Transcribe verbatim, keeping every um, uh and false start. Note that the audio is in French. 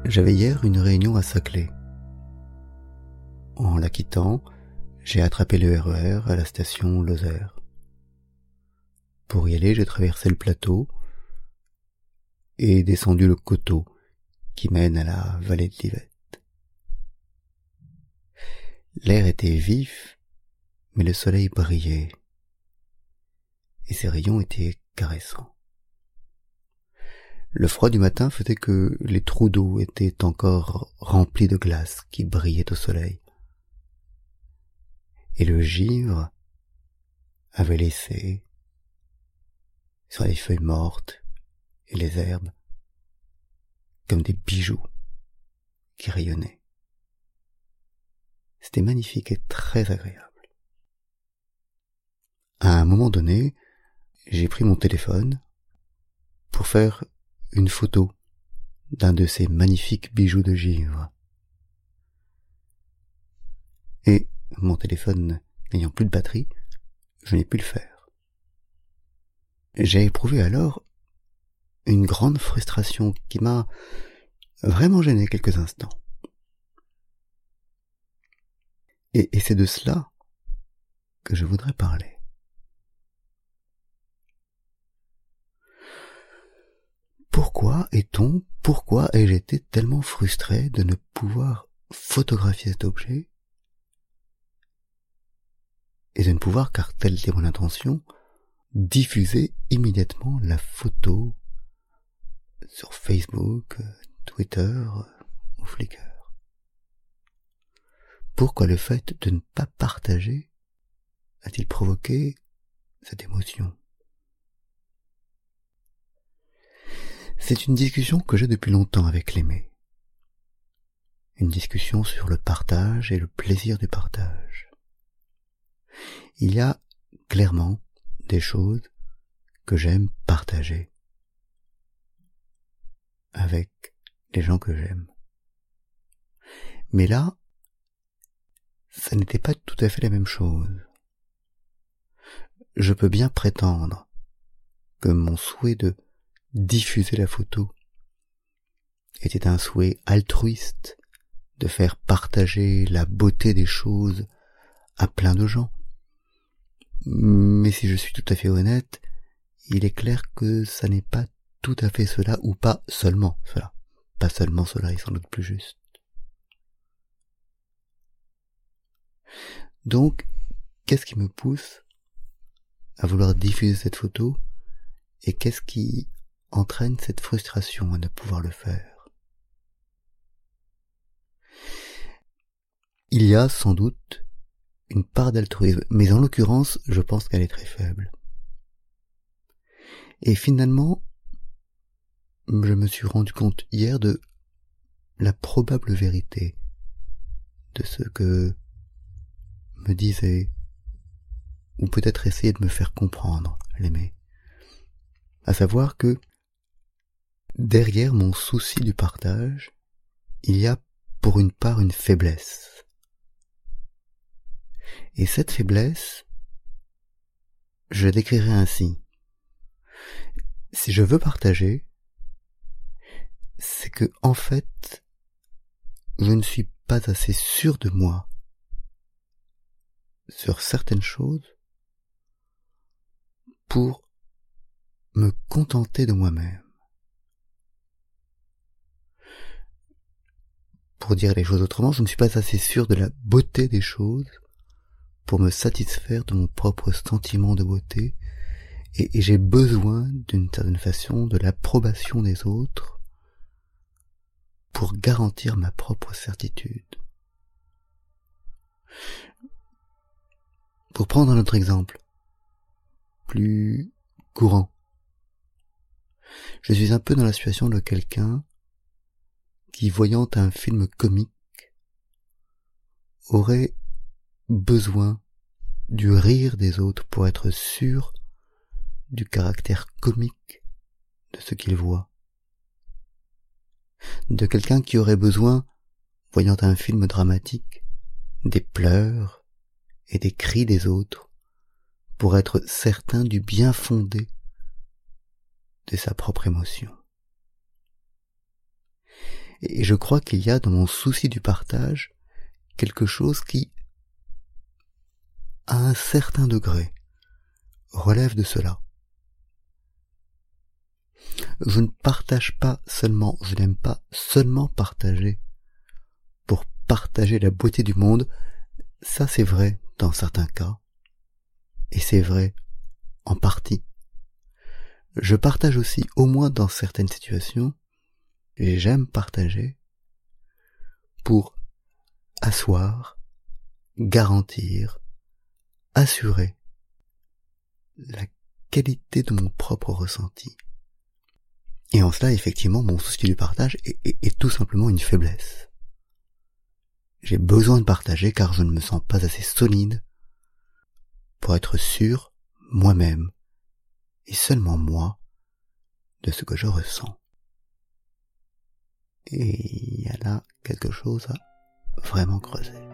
J'avais hier une réunion à Saclay. En la quittant, j'ai attrapé le R E R à la station Lozère. Pour y aller, j'ai traversé le plateau et descendu le coteau qui mène à la vallée de l'Yvette. L'air était vif, mais le soleil brillait et ses rayons étaient caressants. Le froid du matin faisait que les trous d'eau étaient encore remplis de glace qui brillaient au soleil. Et le givre avait laissé, sur les feuilles mortes et les herbes, comme des bijoux qui rayonnaient. C'était magnifique et très agréable. À un moment donné, j'ai pris mon téléphone pour faire une photo d'un de ces magnifiques bijoux de givre. Et mon téléphone n'ayant plus de batterie, je n'ai pu le faire. J'ai éprouvé alors une grande frustration qui m'a vraiment gêné quelques instants. Et, et c'est de cela que je voudrais parler. Pourquoi est-on, pourquoi ai-je été tellement frustré de ne pouvoir photographier cet objet et de ne pouvoir, car telle était mon intention, diffuser immédiatement la photo sur Facebook, Twitter ou Flickr? Pourquoi le fait de ne pas partager a-t-il provoqué cette émotion? C'est une discussion que j'ai depuis longtemps avec l'Aimé. Une discussion sur le partage et le plaisir du partage. Il y a clairement des choses que j'aime partager avec les gens que j'aime. Mais là, ça n'était pas tout à fait la même chose. Je peux bien prétendre que mon souhait de diffuser la photo était un souhait altruiste de faire partager la beauté des choses à plein de gens. Mais si je suis tout à fait honnête, il est clair que ça n'est pas tout à fait cela, ou pas seulement cela. Pas seulement cela est sans doute plus juste. Donc, qu'est-ce qui me pousse à vouloir diffuser cette photo, et qu'est-ce qui entraîne cette frustration à ne pouvoir le faire? Il y a sans doute une part d'altruisme, mais en l'occurrence, je pense qu'elle est très faible. Et finalement, je me suis rendu compte hier de la probable vérité de ce que me disait, ou peut-être essayer de me faire comprendre, l'Aimé. À savoir que derrière mon souci du partage, il y a pour une part une faiblesse. Et cette faiblesse, je la décrirai ainsi. Si je veux partager, c'est que, en fait, je ne suis pas assez sûr de moi sur certaines choses pour me contenter de moi-même. Pour dire les choses autrement, je ne suis pas assez sûr de la beauté des choses pour me satisfaire de mon propre sentiment de beauté, et, et j'ai besoin, d'une certaine façon, de l'approbation des autres pour garantir ma propre certitude. Pour prendre un autre exemple, plus courant, je suis un peu dans la situation de quelqu'un qui, voyant un film comique, aurait besoin du rire des autres pour être sûr du caractère comique de ce qu'il voit. De quelqu'un qui aurait besoin, voyant un film dramatique, des pleurs et des cris des autres pour être certain du bien fondé de sa propre émotion. Et je crois qu'il y a dans mon souci du partage quelque chose qui, à un certain degré, relève de cela. Je ne partage pas seulement, je n'aime pas seulement partager pour partager la beauté du monde. Ça c'est vrai dans certains cas, et c'est vrai en partie. Je partage aussi, au moins dans certaines situations, et j'aime partager pour asseoir, garantir, assurer la qualité de mon propre ressenti. Et en cela, effectivement, mon souci du partage est, est, est tout simplement une faiblesse. J'ai besoin de partager car je ne me sens pas assez solide pour être sûr, moi-même, et seulement moi, de ce que je ressens. Et il y a là quelque chose à vraiment creuser.